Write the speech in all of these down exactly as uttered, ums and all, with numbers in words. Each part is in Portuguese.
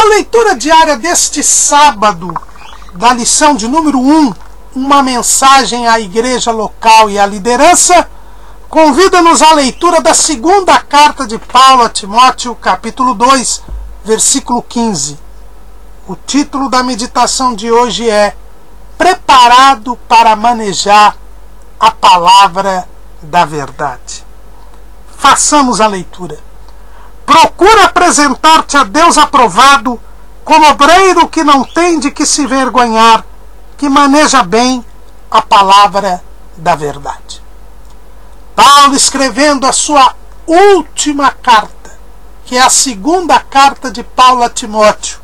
A leitura diária deste sábado, da lição de número um, uma mensagem à igreja local e à liderança, convida-nos à leitura da segunda carta de Paulo a Timóteo, capítulo dois, versículo quinze. O título da meditação de hoje é Preparado para manejar a palavra da verdade. Façamos a leitura. Procura apresentar-te a Deus aprovado, como obreiro que não tem de que se vergonhar, que maneja bem a palavra da verdade. Paulo, escrevendo a sua última carta, que é a segunda carta de Paulo a Timóteo,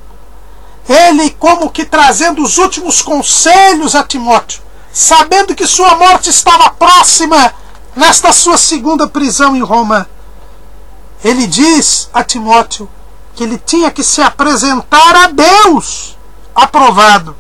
ele como que trazendo os últimos conselhos a Timóteo, sabendo que sua morte estava próxima nesta sua segunda prisão em Roma, ele diz a Timóteo que ele tinha que se apresentar a Deus aprovado,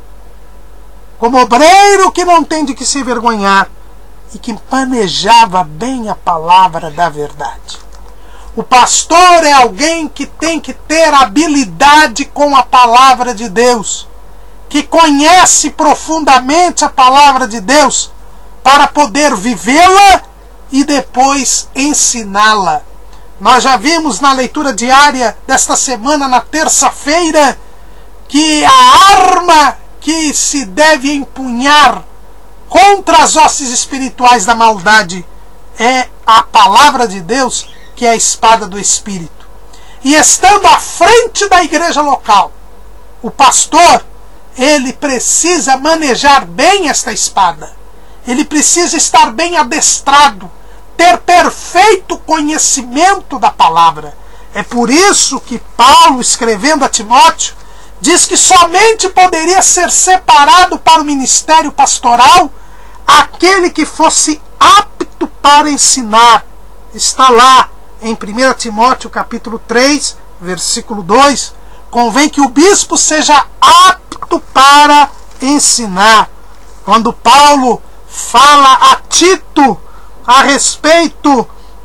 como obreiro que não tem de que se envergonhar e que manejava bem a palavra da verdade. O pastor é alguém que tem que ter habilidade com a palavra de Deus, que conhece profundamente a palavra de Deus para poder vivê-la e depois ensiná-la. Nós já vimos na leitura diária desta semana, na terça-feira, que a arma que se deve empunhar contra as hostes espirituais da maldade é a palavra de Deus, que é a espada do Espírito. E estando à frente da igreja local, o pastor, ele precisa manejar bem esta espada. Ele precisa estar bem adestrado, ter perfeito conhecimento da palavra. É por isso que Paulo, escrevendo a Timóteo, diz que somente poderia ser separado para o ministério pastoral aquele que fosse apto para ensinar. Está lá em primeira Timóteo capítulo três, versículo dois, convém que o bispo seja apto para ensinar. Quando Paulo fala a Tito a respeito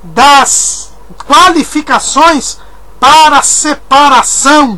das qualificações para separação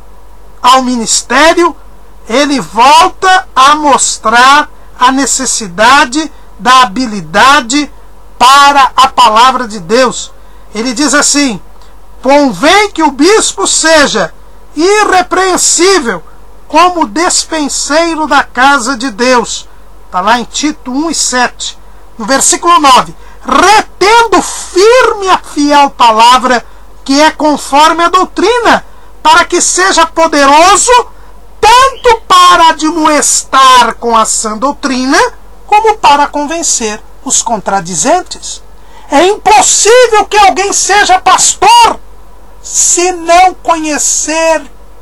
ao ministério, ele volta a mostrar a necessidade da habilidade para a palavra de Deus. Ele diz assim: convém que o bispo seja irrepreensível como despenseiro da casa de Deus. Está lá em Tito um e sete. No versículo nove, retendo firme a fiel palavra, que é conforme a doutrina, para que seja poderoso tanto para admoestar com a sã doutrina, como para convencer os contradizentes. É impossível que alguém seja pastor se não conhecer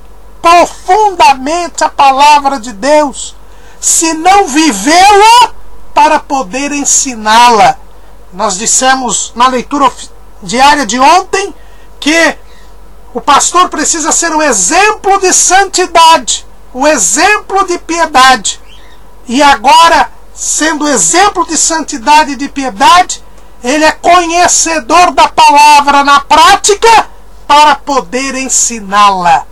profundamente a palavra de Deus, se não vivê-la para poder ensiná-la. Nós dissemos na leitura diária de ontem que o pastor precisa ser um exemplo de santidade, um exemplo de piedade. E agora, sendo exemplo de santidade e de piedade, ele é conhecedor da palavra na prática para poder ensiná-la.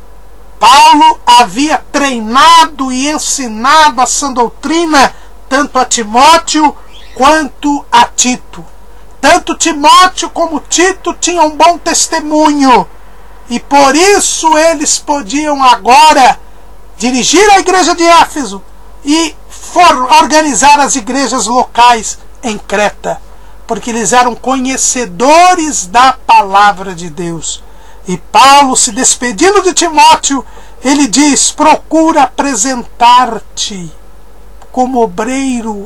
Paulo havia treinado e ensinado a sã doutrina tanto a Timóteo quanto a Tito. Tanto Timóteo como Tito tinham um bom testemunho, e por isso eles podiam agora dirigir a igreja de Éfeso e for organizar as igrejas locais em Creta, porque eles eram conhecedores da palavra de Deus. E Paulo, se despedindo de Timóteo, ele diz: procura apresentar-te como obreiro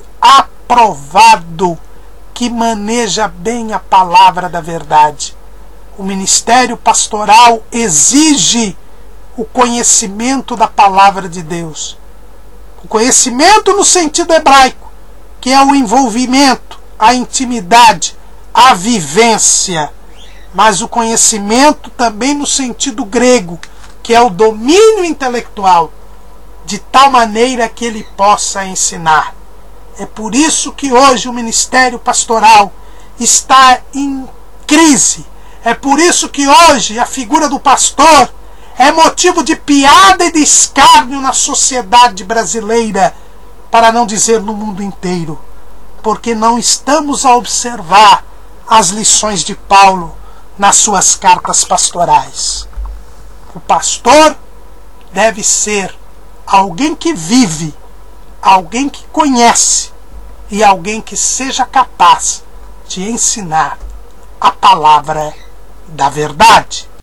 aprovado, que maneja bem a palavra da verdade. O ministério pastoral exige o conhecimento da palavra de Deus. O conhecimento no sentido hebraico, que é o envolvimento, a intimidade, a vivência. Mas o conhecimento também no sentido grego, que é o domínio intelectual, de tal maneira que ele possa ensinar. É por isso que hoje o ministério pastoral está em crise. É por isso que hoje a figura do pastor é motivo de piada e de escárnio na sociedade brasileira, para não dizer no mundo inteiro, porque não estamos a observar as lições de Paulo nas suas cartas pastorais. O pastor deve ser alguém que vive, alguém que conhece e alguém que seja capaz de ensinar a palavra da verdade.